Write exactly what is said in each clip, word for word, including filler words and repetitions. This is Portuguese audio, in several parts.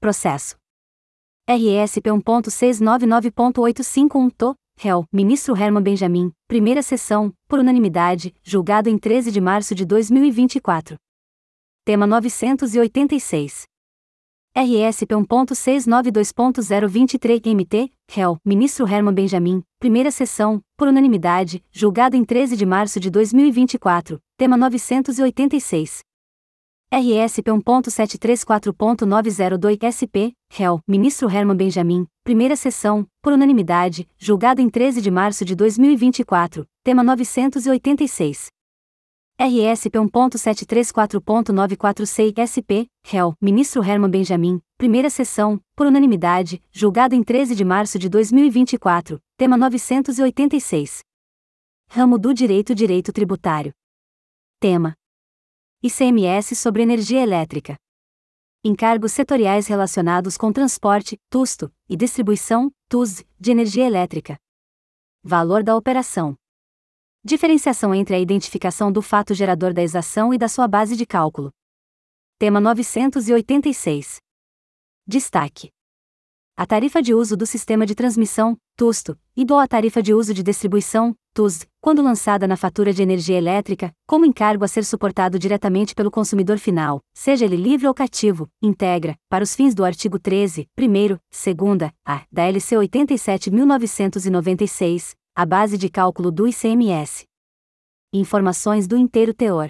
processo. R S P um ponto seiscentos e noventa e nove ponto oitocentos e cinquenta e um T O, réu, ministro Herman Benjamin, primeira sessão, por unanimidade, julgado em treze de março de dois mil e vinte e quatro. Tema novecentos e oitenta e seis. R S P um ponto seiscentos e noventa e dois ponto zero vinte e três M T, réu, ministro Herman Benjamin, primeira sessão, por unanimidade, julgado em treze de março de dois mil e vinte e quatro, tema novecentos e oitenta e seis. R S P um ponto setecentos e trinta e quatro ponto novecentos e dois S P, réu, ministro Herman Benjamin, primeira sessão, por unanimidade, julgado em treze de março de dois mil e vinte e quatro, tema novecentos e oitenta e seis. R S P um ponto setecentos e trinta e quatro ponto novecentos e quarenta e seis S P, réu, ministro Herman Benjamin, primeira sessão, por unanimidade, julgado em treze de março de dois mil e vinte e quatro, tema novecentos e oitenta e seis. Ramo do Direito Direito Tributário. Tema: I C M S sobre energia elétrica. Encargos setoriais relacionados com transporte, tusto, e distribuição, T U S, de energia elétrica. Valor da operação. Diferenciação entre a identificação do fato gerador da exação e da sua base de cálculo. Tema novecentos e oitenta e seis. Destaque: a tarifa de uso do sistema de transmissão, tusto, igual à tarifa de uso de distribuição, T U S, quando lançada na fatura de energia elétrica, como encargo a ser suportado diretamente pelo consumidor final, seja ele livre ou cativo, integra, para os fins do artigo treze, primeiro, segunda, A, da L C oitenta e sete mil novecentos e noventa e seis, a base de cálculo do I C M S. Informações do inteiro teor.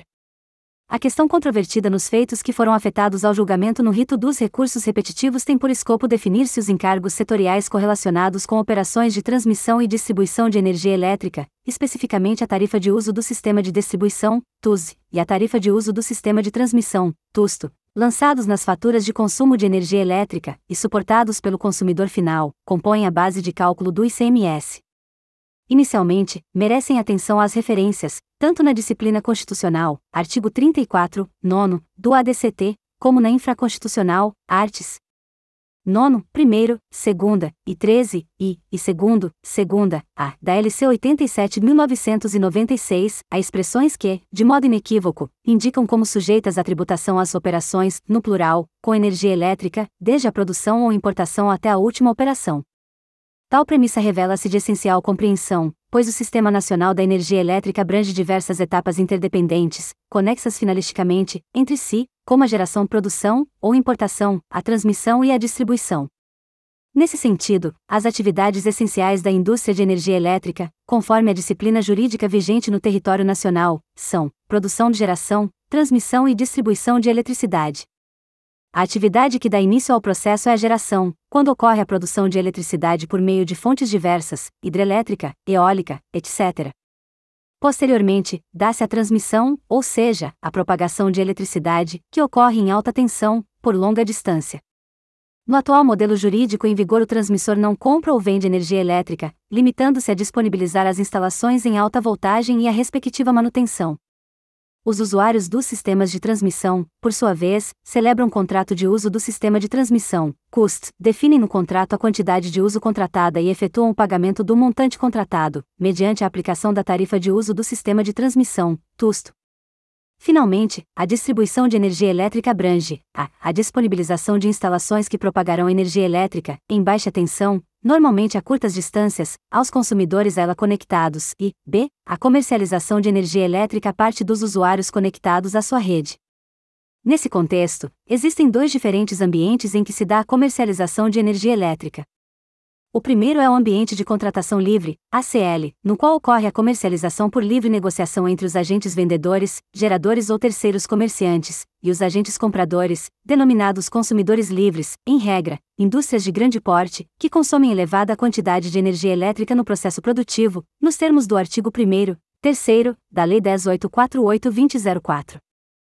A questão controvertida nos feitos que foram afetados ao julgamento no rito dos recursos repetitivos tem por escopo definir se os encargos setoriais correlacionados com operações de transmissão e distribuição de energia elétrica, especificamente a tarifa de uso do sistema de distribuição, T U S, e a tarifa de uso do sistema de transmissão, tusto, lançados nas faturas de consumo de energia elétrica, e suportados pelo consumidor final, compõem a base de cálculo do I C M S. Inicialmente, merecem atenção às referências, tanto na disciplina constitucional, artigo trinta e quatro, nono, do A D C T, como na infraconstitucional, artes nono, primeiro, segunda, e treze, e, e segundo, segunda, A, da L C oitenta e sete mil novecentos e noventa e seis, a expressões que, de modo inequívoco, indicam como sujeitas à tributação as operações, no plural, com energia elétrica, desde a produção ou importação até a última operação. Tal premissa revela-se de essencial compreensão, pois o Sistema Nacional da Energia Elétrica abrange diversas etapas interdependentes, conexas finalisticamente, entre si, como a geração, produção, ou importação, a transmissão e a distribuição. Nesse sentido, as atividades essenciais da indústria de energia elétrica, conforme a disciplina jurídica vigente no território nacional, são produção de geração, transmissão e distribuição de eletricidade. A atividade que dá início ao processo é a geração, quando ocorre a produção de eletricidade por meio de fontes diversas, hidrelétrica, eólica, etcétera. Posteriormente, dá-se a transmissão, ou seja, a propagação de eletricidade, que ocorre em alta tensão, por longa distância. No atual modelo jurídico em vigor, o transmissor não compra ou vende energia elétrica, limitando-se a disponibilizar as instalações em alta voltagem e a respectiva manutenção. Os usuários dos sistemas de transmissão, por sua vez, celebram contrato de uso do sistema de transmissão, C U S T, definem no contrato a quantidade de uso contratada e efetuam o pagamento do montante contratado, mediante a aplicação da tarifa de uso do sistema de transmissão, tusto. Finalmente, a distribuição de energia elétrica abrange a. a disponibilização de instalações que propagarão energia elétrica, em baixa tensão, normalmente a curtas distâncias, aos consumidores a ela conectados e, b. a comercialização de energia elétrica a parte dos usuários conectados à sua rede. Nesse contexto, existem dois diferentes ambientes em que se dá a comercialização de energia elétrica. O primeiro é o ambiente de contratação livre, A C L, no qual ocorre a comercialização por livre negociação entre os agentes vendedores, geradores ou terceiros comerciantes, e os agentes compradores, denominados consumidores livres, em regra, indústrias de grande porte, que consomem elevada quantidade de energia elétrica no processo produtivo, nos termos do artigo primeiro, terceiro, da Lei dez mil oitocentos e quarenta e oito barra dois mil e quatro.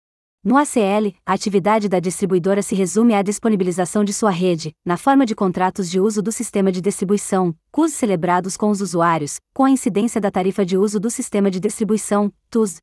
No A C L, a atividade da distribuidora se resume à disponibilização de sua rede, na forma de contratos de uso do sistema de distribuição, C U S celebrados com os usuários, com a incidência da tarifa de uso do sistema de distribuição, T U S.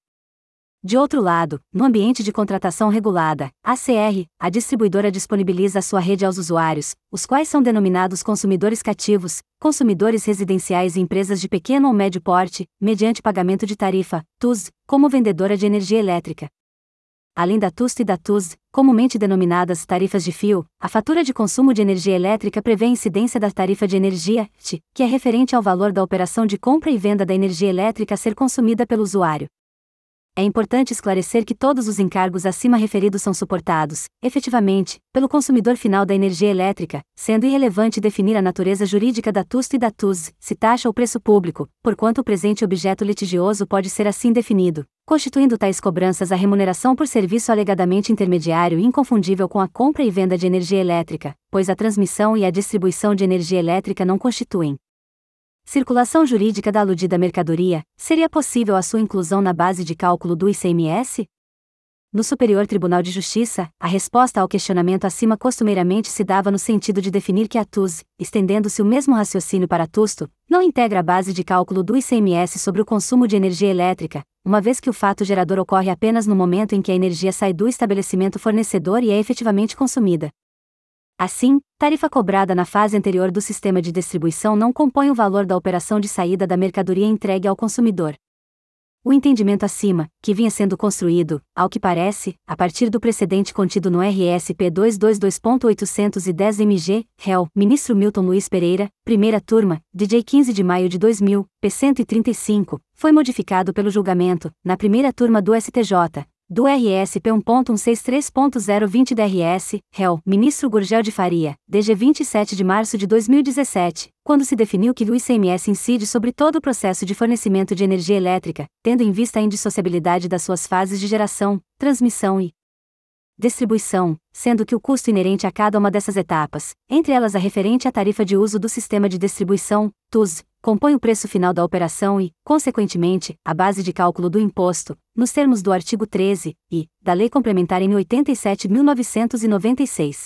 De outro lado, no ambiente de contratação regulada, A C R, a distribuidora disponibiliza a sua rede aos usuários, os quais são denominados consumidores cativos, consumidores residenciais e empresas de pequeno ou médio porte, mediante pagamento de tarifa, T U S, como vendedora de energia elétrica. Além da T U S e da T U S, comumente denominadas tarifas de fio, a fatura de consumo de energia elétrica prevê a incidência da tarifa de energia, T I, que é referente ao valor da operação de compra e venda da energia elétrica a ser consumida pelo usuário. É importante esclarecer que todos os encargos acima referidos são suportados, efetivamente, pelo consumidor final da energia elétrica, sendo irrelevante definir a natureza jurídica da T U S e da T U S, se taxa ou preço público, porquanto o presente objeto litigioso pode ser assim definido, constituindo tais cobranças a remuneração por serviço alegadamente intermediário e inconfundível com a compra e venda de energia elétrica, pois a transmissão e a distribuição de energia elétrica não constituem circulação jurídica da aludida mercadoria. Seria possível a sua inclusão na base de cálculo do I C M S? No Superior Tribunal de Justiça, a resposta ao questionamento acima costumeiramente se dava no sentido de definir que a T U S, estendendo-se o mesmo raciocínio para a TUSTO, não integra a base de cálculo do I C M S sobre o consumo de energia elétrica, uma vez que o fato gerador ocorre apenas no momento em que a energia sai do estabelecimento fornecedor e é efetivamente consumida. Assim, tarifa cobrada na fase anterior do sistema de distribuição não compõe o valor da operação de saída da mercadoria entregue ao consumidor. O entendimento acima, que vinha sendo construído, ao que parece, a partir do precedente contido no R S P duzentos e vinte e dois ponto oitocentos e dez M G, réu, Ministro Milton Luiz Pereira, primeira turma, D J quinze de maio de dois mil, P cento e trinta e cinco, foi modificado pelo julgamento, na primeira turma do S T J, do R S P um ponto cento e sessenta e três ponto zero vinte D R S, réu, Ministro Gurgel de Faria, D G vinte e sete de março de dois mil e dezessete, quando se definiu que o I C M S incide sobre todo o processo de fornecimento de energia elétrica, tendo em vista a indissociabilidade das suas fases de geração, transmissão e distribuição, sendo que o custo inerente a cada uma dessas etapas, entre elas a referente à tarifa de uso do sistema de distribuição, T U S, compõe o preço final da operação e, consequentemente, a base de cálculo do imposto, nos termos do artigo treze, e, da Lei Complementar N oitenta e sete de mil novecentos e noventa e seis.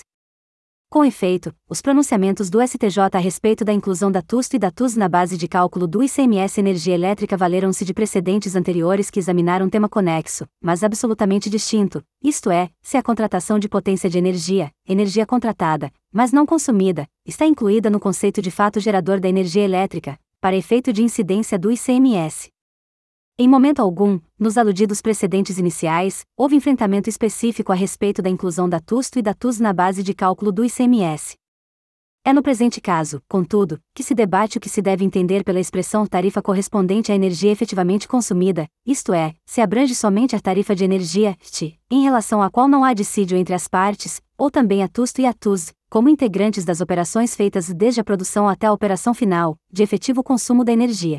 Com efeito, os pronunciamentos do S T J a respeito da inclusão da TUST e da T U S na base de cálculo do I C M S energia elétrica valeram-se de precedentes anteriores que examinaram tema conexo, mas absolutamente distinto, isto é, se a contratação de potência de energia, energia contratada, mas não consumida, está incluída no conceito de fato gerador da energia elétrica, para efeito de incidência do I C M S. Em momento algum, nos aludidos precedentes iniciais, houve enfrentamento específico a respeito da inclusão da TUST e da T U S na base de cálculo do I C M S. É no presente caso, contudo, que se debate o que se deve entender pela expressão tarifa correspondente à energia efetivamente consumida, isto é, se abrange somente a tarifa de energia, T I, em relação à qual não há dissídio entre as partes, ou também a TUST e a T U S, como integrantes das operações feitas desde a produção até a operação final, de efetivo consumo da energia.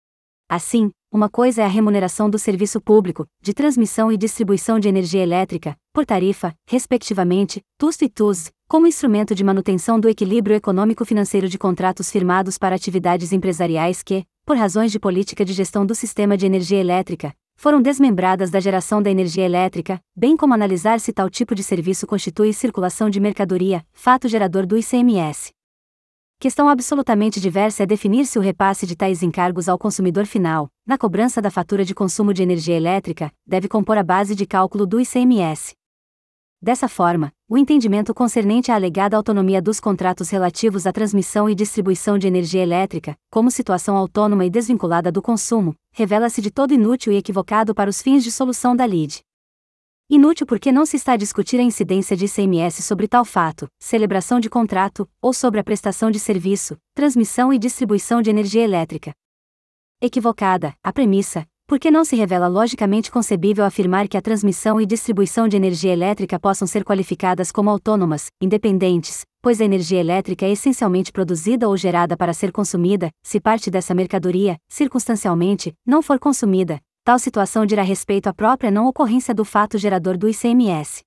Assim, uma coisa é a remuneração do serviço público, de transmissão e distribuição de energia elétrica, por tarifa, respectivamente, TUST e T U S, como instrumento de manutenção do equilíbrio econômico-financeiro de contratos firmados para atividades empresariais que, por razões de política de gestão do sistema de energia elétrica, foram desmembradas da geração da energia elétrica, bem como analisar se tal tipo de serviço constitui circulação de mercadoria, fato gerador do I C M S. Questão absolutamente diversa é definir se o repasse de tais encargos ao consumidor final, na cobrança da fatura de consumo de energia elétrica, deve compor a base de cálculo do I C M S. Dessa forma, o entendimento concernente à alegada autonomia dos contratos relativos à transmissão e distribuição de energia elétrica, como situação autônoma e desvinculada do consumo, revela-se de todo inútil e equivocado para os fins de solução da lide. Inútil porque não se está a discutir a incidência de I C M S sobre tal fato, celebração de contrato, ou sobre a prestação de serviço, transmissão e distribuição de energia elétrica. Equivocada, a premissa, porque não se revela logicamente concebível afirmar que a transmissão e distribuição de energia elétrica possam ser qualificadas como autônomas, independentes, pois a energia elétrica é essencialmente produzida ou gerada para ser consumida, se parte dessa mercadoria, circunstancialmente, não for consumida. Tal situação dirá respeito à própria não ocorrência do fato gerador do I C M S.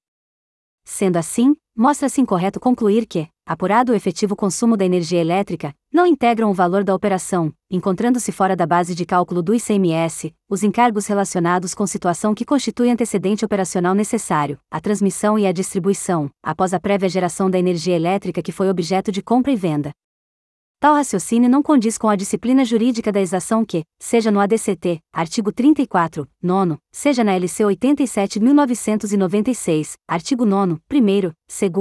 Sendo assim, mostra-se incorreto concluir que, apurado o efetivo consumo da energia elétrica, não integram o valor da operação, encontrando-se fora da base de cálculo do I C M S, os encargos relacionados com situação que constitui antecedente operacional necessário, a transmissão e a distribuição, após a prévia geração da energia elétrica que foi objeto de compra e venda. Tal raciocínio não condiz com a disciplina jurídica da exação que, seja no A D C T, artigo trinta e quatro, nono, seja na L C oitenta e sete de mil novecentos e noventa e seis, artigo nono, primeiro, segunda,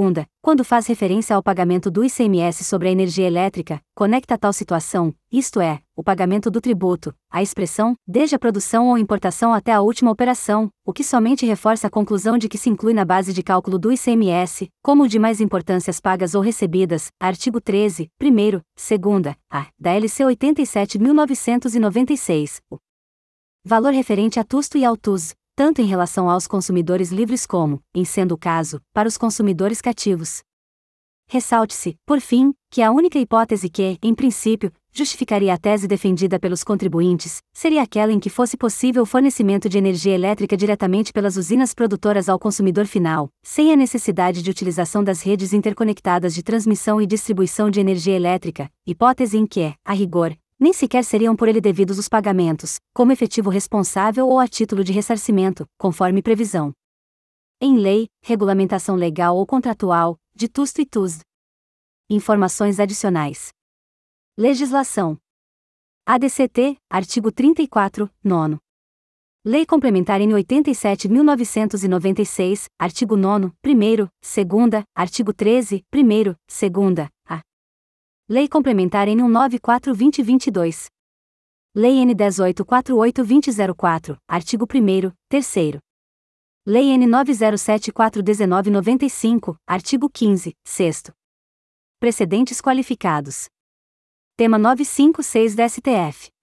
quando faz referência ao pagamento do I C M S sobre a energia elétrica, conecta tal situação, isto é, o pagamento do tributo, à expressão, desde a produção ou importação até a última operação, o que somente reforça a conclusão de que se inclui na base de cálculo do I C M S, como o de mais importâncias pagas ou recebidas, artigo treze, primeiro, segunda, a, da L C oitenta e sete mil novecentos e noventa e seis, o valor referente a tusto e ao T U S, tanto em relação aos consumidores livres como, em sendo o caso, para os consumidores cativos. Ressalte-se, por fim, que a única hipótese que, em princípio, justificaria a tese defendida pelos contribuintes, seria aquela em que fosse possível o fornecimento de energia elétrica diretamente pelas usinas produtoras ao consumidor final, sem a necessidade de utilização das redes interconectadas de transmissão e distribuição de energia elétrica, hipótese em que, a rigor, nem sequer seriam por ele devidos os pagamentos, como efetivo responsável ou a título de ressarcimento, conforme previsão em lei, regulamentação legal ou contratual, de tusto e T U S. Informações adicionais. Legislação. A D C T, artigo trinta e quatro, nono. Lei Complementar N oitenta e sete mil novecentos e noventa e seis, artigo nono, primeiro, segunda, artigo treze, primeiro, segunda, a. Lei Complementar N cento e noventa e quatro barra dois mil e vinte e dois. Lei N dez mil oitocentos e quarenta e oito barra dois mil e quatro, artigo primeiro, terceiro. Lei N nove mil setenta e quatro barra dezenove noventa e cinco, artigo quinze, sexto. Precedentes qualificados. Tema novecentos e cinquenta e seis da S T F.